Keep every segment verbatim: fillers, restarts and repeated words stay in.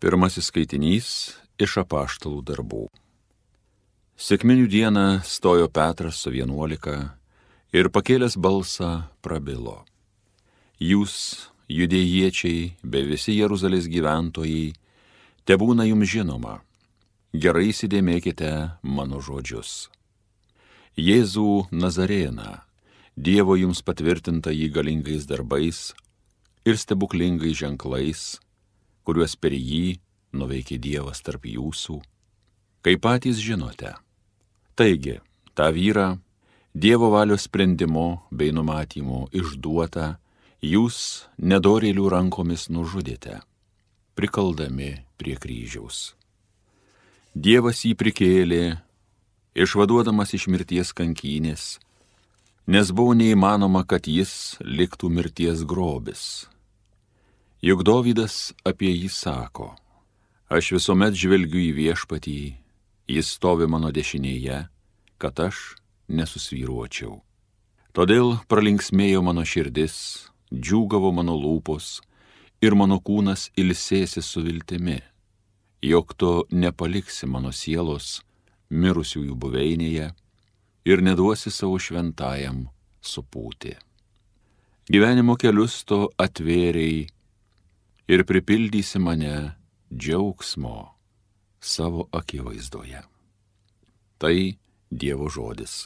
Pirmasis skaitinys iš apaštalų darbų. Sekminių dieną stojo Petras su vienuolika ir pakėlęs balsą prabilo. Jūs, judėjiečiai, bei visi Jeruzalės gyventojai, tebūna jums žinoma, gerai įsidėmėkite mano žodžius. Jėzų Nazarėną, Dievo jums patvirtinta jį galingais darbais ir stebuklingais ženklais, kuriuos per jį nuveikė Dievas tarp jūsų, kaip patys žinote. Taigi, tą vyrą, Dievo valios sprendimo bei numatymo išduotą, jūs nedorėlių rankomis nužudėte, prikaldami prie kryžiaus. Dievas jį prikėlė, išvaduodamas iš mirties kankynės, nes buvo neįmanoma, kad jis liktų mirties grobis. Juk Dovydas apie jį sako, aš visuomet žvelgiu į viešpatį, jis stovi mano dešinėje, kad aš nesusvyruočiau. Todėl pralinksmėjo mano širdis, džiūgavo mano lūpos ir mano kūnas ilsėsi su viltimi, jog tu nepaliksi mano sielos mirusiųjų buveinėje ir neduosi savo šventajam supūti. Gyvenimo kelius tu atvėrei ir pripildysi mane džiaugsmo savo akivaizdoje. Tai Dievo žodis.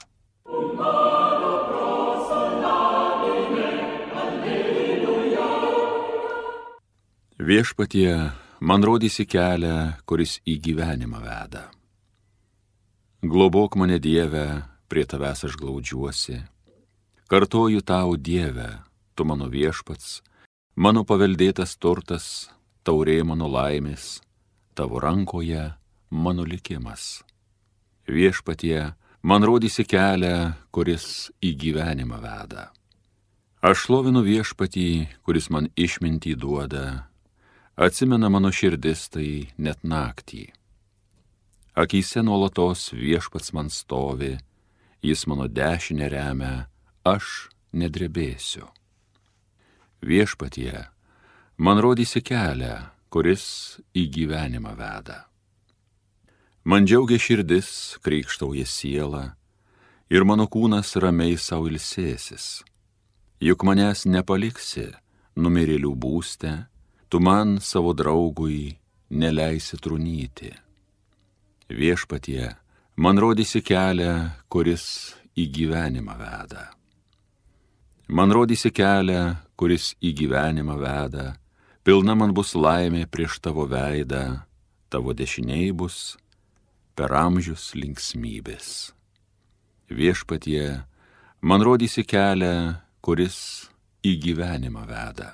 Viešpatie, man rodysi kelią, kuris į gyvenimą veda. Globok mane, Dieve, prie tavęs aš glaudžiuosi. Kartoju tau, Dieve, tu mano viešpats, mano paveldėtas turtas, taurė mano laimės, tavo rankoje mano likimas. Viešpatie, man rodysi kelią, kuris į gyvenimą veda. Aš šlovinu viešpatį, kuris man išmintį duoda, atsimena mano širdis tai net naktį. Akyse nuolatos viešpats man stovi, jis mano dešinę remia, aš nedrebėsiu. Viešpatie, man rodysi kelią, kuris į gyvenimą veda. Man džiaugia širdis, krykštauja siela, ir mano kūnas ramiai sau ilsėsis. Juk manęs nepaliksi numirėlių būste, tu man savo draugui neleisi trūnyti. Viešpatie, man rodysi kelią, kuris į gyvenimą veda. Man rodysi kelią, kuris į gyvenimą veda, pilna man bus laimė prieš tavo veidą, tavo dešiniai bus per amžius linksmybės. Viešpatie, man rodysi kelią, kuris į gyvenimą veda.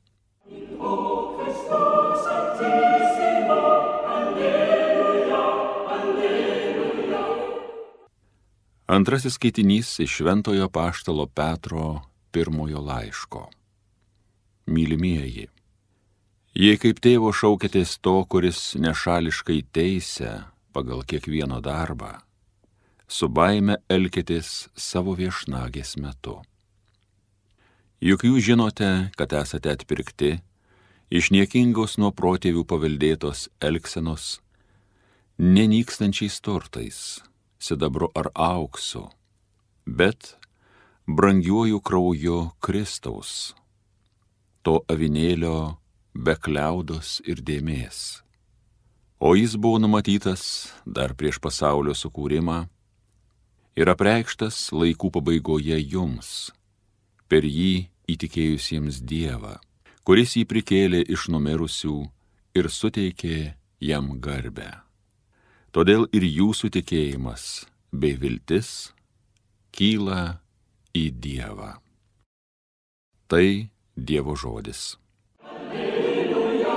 Antrasis skaitinys iš Šventojo apaštalo Petro pirmojo laiško. Mylimieji, jei kaip tėvo šaukėtės to, kuris nešališkai teisia pagal kiekvieno darbą, su baime elkitės savo viešnagės metu. Juk jūs žinote, kad esate atpirkti iš niekingos nuo protėvių paveldėtos elgsenos, nenykstančiais turtais, sidabru ar auksu, bet brangiuoju krauju Kristaus, to avinėlio be kliaudos ir dėmės. O jis buvo numatytas dar prieš pasaulio sukūrimą ir apreikštas laikų pabaigoje jums, per jį įtikėjusiems Dievą, kuris jį prikėlė iš numirusių ir suteikė jam garbę. Todėl ir jūsų tikėjimas bei viltis kyla į Dievą. Tai Dievo žodis. Alleluja,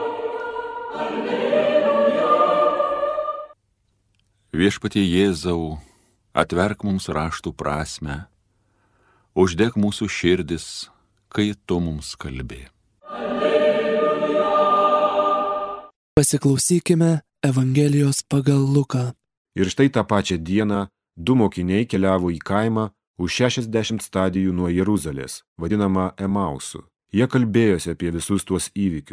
alleluja. Viešpatie Jėzau, atverk mums raštų prasmę, uždek mūsų širdis, kai tu mums kalbi. Alleluja. Pasiklausykime Evangelijos pagal Luką. Ir štai tą pačią dieną du mokiniai keliavo į kaimą už šešiasdešimt stadijų nuo Jeruzalės, vadinamą Emausu. Jie kalbėjosi apie visus tuos įvykius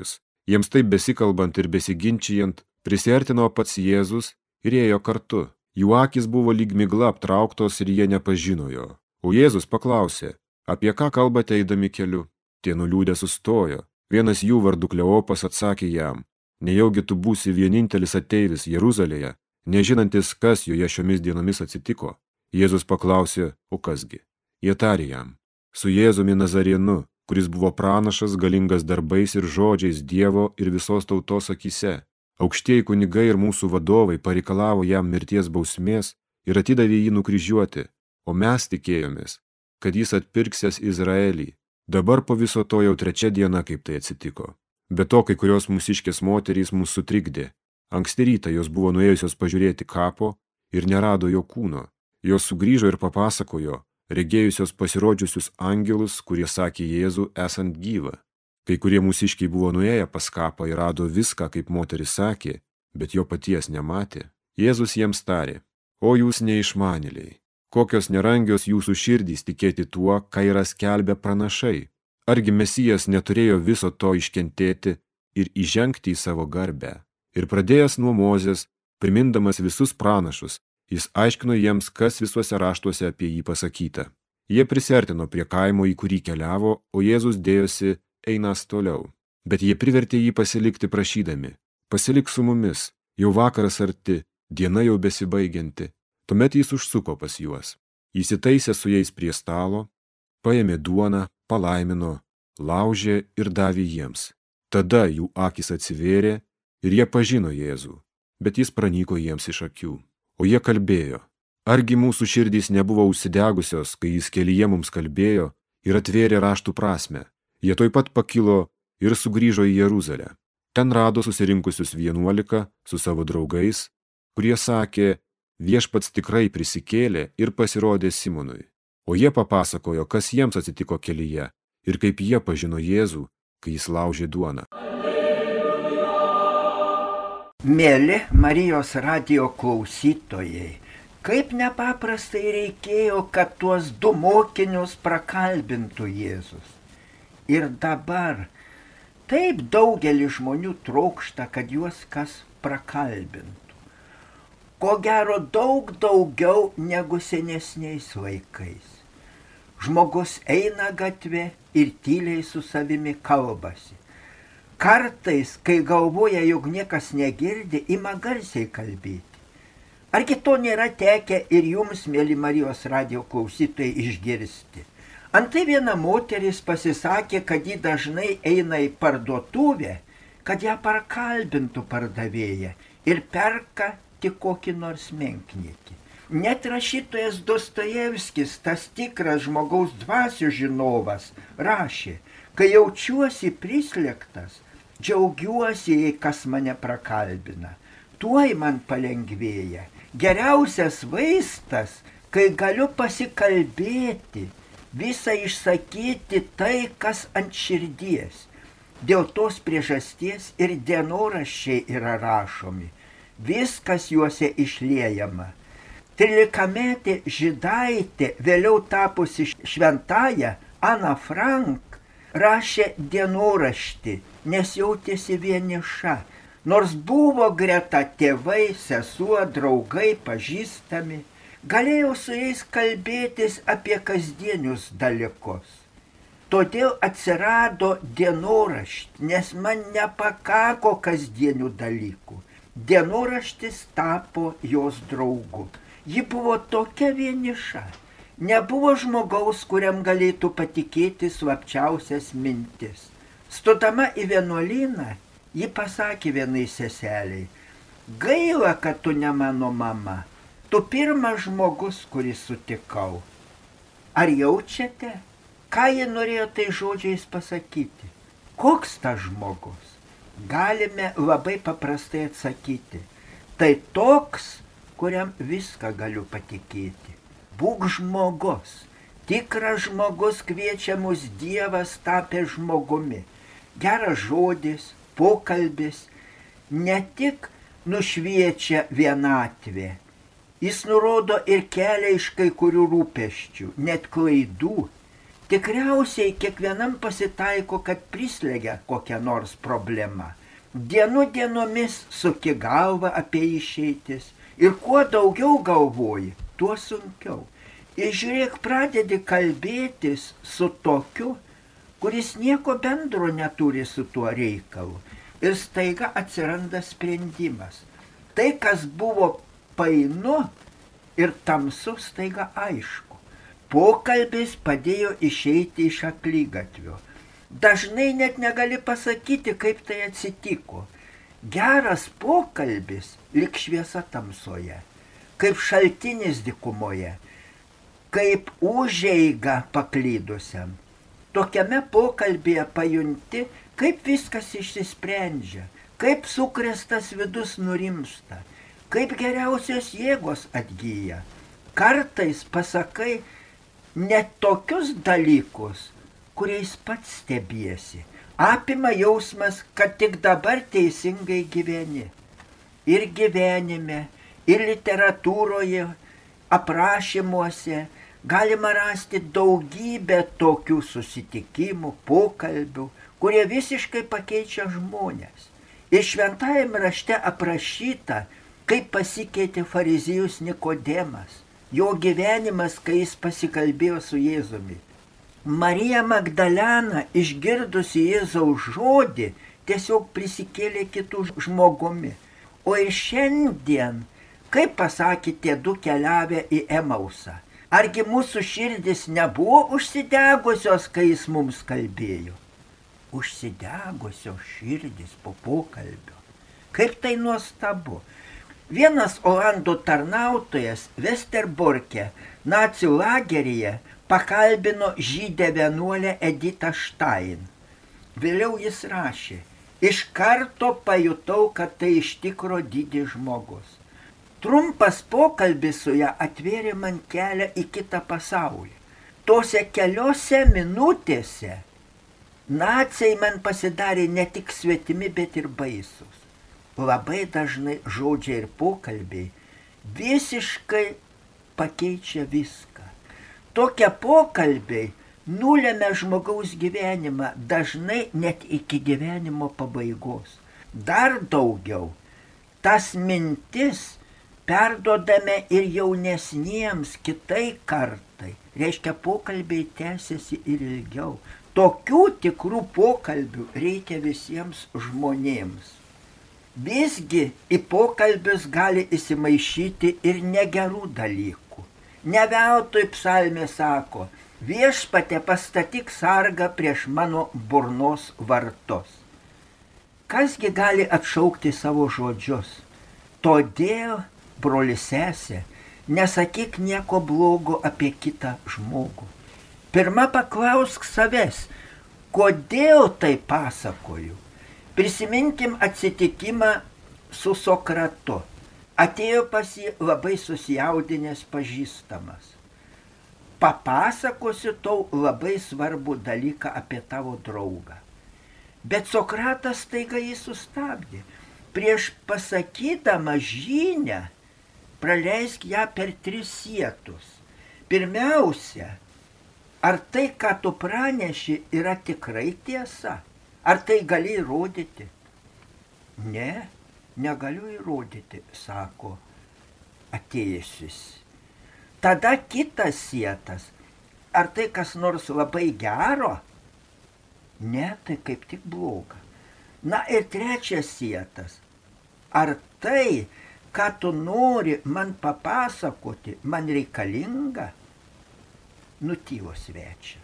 Jiems taip besikalbant ir besiginčijant, prisiartino pats Jėzus ir ėjo kartu. Jų akys buvo lyg migla aptrauktos ir jie nepažino jo. O Jėzus paklausė, apie ką kalbate eidami keliu? Tie nuliūdę sustojo. Vienas jų vardu Kleopas atsakė jam, nejaugi tu būsi vienintelis ateivis Jeruzalėje, nežinantis, kas joje šiomis dienomis atsitiko. Jėzus paklausė, o kasgi? Jie tarė jam, su Jėzumi Nazarėnu, kuris buvo pranašas, galingas darbais ir žodžiais Dievo ir visos tautos akyse. Aukštieji kunigai ir mūsų vadovai pareikalavo jam mirties bausmės ir atidavė jį nukryžiuoti, o mes tikėjomės, kad jis atpirksęs Izraelį. Dabar po viso to jau trečia diena, kaip tai atsitiko. Be to, kai kurios mūsiškės moterys mūsų sutrikdė. Anksti rytą jos buvo nuėjusios pažiūrėti kapo ir nerado jo kūno. Jos sugrįžo ir papasakojo, regėjusios pasirodžiusius angelus, kurie sakė Jėzų esant gyvą. Kai kurie mūsiškiai buvo nuėję pas kapą ir rado viską, kaip moteris sakė, bet jo paties nematė. Jėzus jiems tarė, o jūs neišmanėliai, kokios nerangios jūsų širdys tikėti tuo, ką yra skelbę pranašai. Argi Mesijas neturėjo viso to iškentėti ir įžengti į savo garbę. Ir pradėjęs nuo Mozės, primindamas visus pranašus, jis aiškino jiems, kas visuose raštuose apie jį pasakyta. Jie prisiartino prie kaimo, į kurį keliavo, o Jėzus dėjosi einas toliau. Bet jie privertė jį pasilikti prašydami, pasilik su mumis, jau vakaras arti, diena jau besibaigianti. Tuomet jis užsuko pas juos. Įsitaisė su jais prie stalo, paėmė duoną, palaimino, laužė ir davė jiems. Tada jų akys atsivėrė ir jie pažino Jėzų, bet jis pranyko jiems iš akių. O jie kalbėjo, argi mūsų širdys nebuvo užsidegusios, kai jis kelyje mums kalbėjo ir atvėrė raštų prasmę. Jie tuoj pat pakilo ir sugrįžo į Jeruzalę. Ten rado susirinkusius vienuolika su savo draugais, kurie sakė, viešpats tikrai prisikėlė ir pasirodė Simonui. O jie papasakojo, kas jiems atsitiko kelyje ir kaip jie pažino Jėzų, kai jis laužė duoną. Mėly Marijos radijo klausytojai, kaip nepaprastai reikėjo, kad tuos du mokinius prakalbintų Jėzus. Ir dabar taip daugelis žmonių trokšta, kad juos kas prakalbintų. Ko gero daug daugiau negu senesniais laikais. Žmogus eina gatvė ir tyliai su savimi kalbasi. Kartais, kai galvoja, jog niekas negirdi, ima garsiai kalbėti. Argi to nėra tekę ir jums, mėly Marijos radijo klausytojai, išgirsti? Antai viena moteris pasisakė, kad ji dažnai eina į parduotuvę, kad ją prakalbintų pardavėją ir perka tik kokį nors menkniekį. Net rašytojas Dostojevskis, tas tikras žmogaus dvasių žinovas, rašė, kai jaučiuosi prislėgtas, džiaugiuosi, jei kas mane prakalbina. Tuoj man palengvėja. Geriausias vaistas, kai galiu pasikalbėti, visą išsakyti tai, kas ant širdies. Dėl tos priežasties ir dienoraščiai yra rašomi. Viskas juose išliejama. Trylikametė žydaitė, vėliau tapusi šventąja, Ana Frank, rašė dienoraštį, nes jautėsi vieniša. Nors buvo greta tėvai, sesuo, draugai, pažįstami, galėjau su jais kalbėtis apie kasdienius dalykus. Todėl atsirado dienoraštis, nes man nepakako kasdienių dalykų. Dienoraštis tapo jos draugu. Ji buvo tokia vieniša. Nebuvo žmogaus, kuriam galėtų patikėti slapčiausias mintis. Stodama į vienuolyną, ji pasakė vienai seseliai, gaila, kad tu ne mano mama. Tu pirmas žmogus, kurį sutikau. Ar jaučiate, ką ji norėjo tai žodžiais pasakyti? Koks tas žmogus? Galime labai paprastai atsakyti. Tai toks, kuriam viską galiu patikėti. Būk žmogus. Tikras žmogus kviečia mus Dievas tapė žmogumi. Geras žodis, pokalbis ne tik nušviečia vienatvę, jis nurodo ir kelią iš kai kurių rūpesčių, net klaidų. Tikriausiai kiekvienam pasitaiko, kad prislegia kokią nors problemą. Dienų dienomis suki galvą apie išeitis ir kuo daugiau galvoji, tuo sunkiau. Ir žiūrėk, pradedi kalbėtis su tokiu, kuris nieko bendro neturi su tuo reikalu. Ir staiga atsiranda sprendimas. Tai, kas buvo painu ir tamsu, staiga aišku. Pokalbis padėjo išeiti iš akligatvio. Dažnai net negali pasakyti, kaip tai atsitiko. Geras pokalbis lyg šviesa tamsoje, kaip šaltinis dykumoje, kaip užeiga paklydusiam. Tokiame pokalbėje pajunti, kaip viskas išsisprendžia, kaip sukrėstas vidus nurimsta, kaip geriausios jėgos atgyja. Kartais pasakai net tokius dalykus, kuriais pats stebiesi. Apima jausmas, kad tik dabar teisingai gyveni. Ir gyvenime, ir literatūroje, aprašymuose galima rasti daugybę tokių susitikimų, pokalbių, kurie visiškai pakeičia žmonės. Ir šventajame rašte aprašyta, kaip pasikeitė fariziejus Nikodemas, jo gyvenimas, kai jis pasikalbėjo su Jėzumi. Marija Magdalena, išgirdusi Jėzaus žodį, tiesiog prisikėlė kitų žmogumi. O ir šiandien, kaip pasakė tie du keliavę į Emausą, argi mūsų širdis nebuvo užsidegusios, kai jis mums kalbėjo? Užsidegusios širdis po pokalbio. Kaip tai nuostabu. Vienas olandų tarnautojas Vesterborke, nacių lageryje, pakalbino žydę vienuolę Editą Štain. Vėliau jis rašė, iš karto pajutau, kad tai iš tikro didis žmogus. Trumpas pokalbis su ją atvėrė man kelią į kitą pasaulį. Tose keliose minutėse naciai man pasidarė ne tik svetimi, bet ir baisus. Labai dažnai žodžiai ir pokalbiai visiškai pakeičia viską. Tokie pokalbiai nulemia žmogaus gyvenimą, dažnai net iki gyvenimo pabaigos. Dar daugiau, tas mintis perduodame ir jaunesniems kitai kartai. Reiškia, pokalbiai tęsiasi ir ilgiau. Tokių tikrų pokalbių reikia visiems žmonėms. Visgi į pokalbius gali įsimaišyti ir negerų dalykų. Ne veltui psalmė sako, viešpatie pastatyk sargą prieš mano burnos vartus. Kasgi gali atšaukti savo žodžius? Todėl, broli sesė, nesakyk nieko blogo apie kitą žmogų. Pirma paklausk savęs, kodėl tai pasakoju. Prisiminkim atsitikimą su Sokratu. Atėjo pas jį labai susijaudinęs pažįstamas. Papasakosiu tau labai svarbų dalyką apie tavo draugą. Bet Sokratas staiga jį sustabdė. Prieš pasakydama žinią, praleisk ją per tris sietus. Pirmiausia, ar tai, ką tu praneši, yra tikrai tiesa? Ar tai gali įrodyti? Ne, negaliu įrodyti, sako atėjusis. Tada kitas sietas. Ar tai kas nors labai gero? Ne, tai kaip tik bloga. Na ir trečias sietas. Ar tai, ką tu nori man papasakoti, man reikalinga? Nutylo svečias.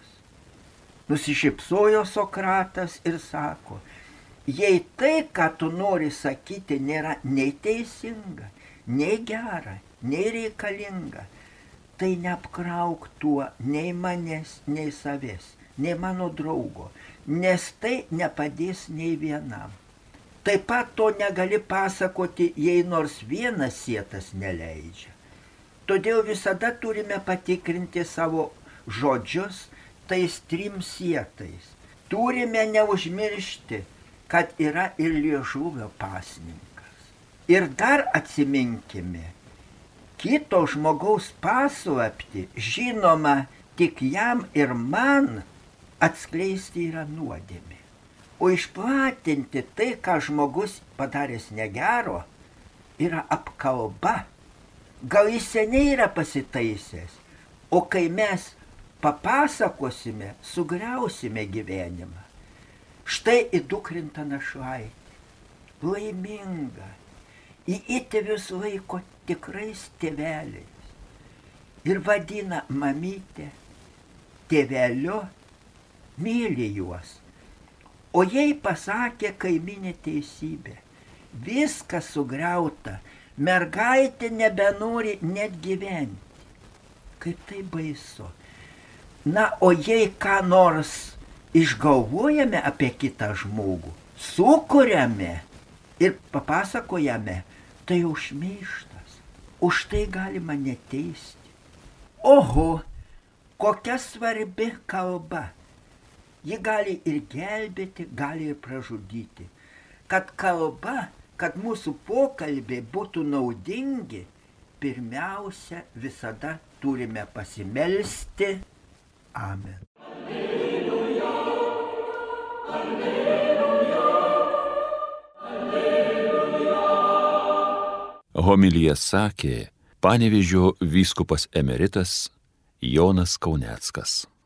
Nusišypsojo Sokratas ir sako, jei tai, ką tu nori sakyti, nėra nei teisinga, nei gera, nei reikalinga, tai neapkrauk tuo nei manęs, nei savęs, nei mano draugo, nes tai nepadės nei vienam. Taip pat to negali pasakoti, jei nors vienas sietas neleidžia. Todėl visada turime patikrinti savo žodžius tais trim sietais. Turime neužmiršti, kad yra ir liežuvio pasninkas. Ir dar atsiminkime, kito žmogaus paslaptį, žinoma, tik jam ir man atskleisti yra nuodėmė. O išplatinti tai, ką žmogus padaręs negero, yra apkalba. Gal jis seniai yra pasitaisęs, o kai mes papasakosime, sugriausime gyvenimą. Štai įdukrinta našlaitė, laiminga, į įtėvius laiko tikrais tėveliais ir vadina mamytę, tėveliu, myli juos. O jai pasakė kaiminė teisybė, viskas sugriauta, mergaitė nebenori net gyventi. Kaip tai baisu. Na, o jei ką nors išgalvojame apie kitą žmogų, sukuriame ir papasakojame, tai jau šmeižtas. Už tai galima neteisti. Oho, kokia svarbi kalba. Ji gali ir gelbėti, gali ir pražudyti. Kad kalba, kad mūsų pokalbiai būtų naudingi, pirmiausia, visada turime pasimelsti. Amen. Alleluja, alleluja, alleluja. Homiliją sakė Panevėžio vyskupas emeritas Jonas Kauneckas.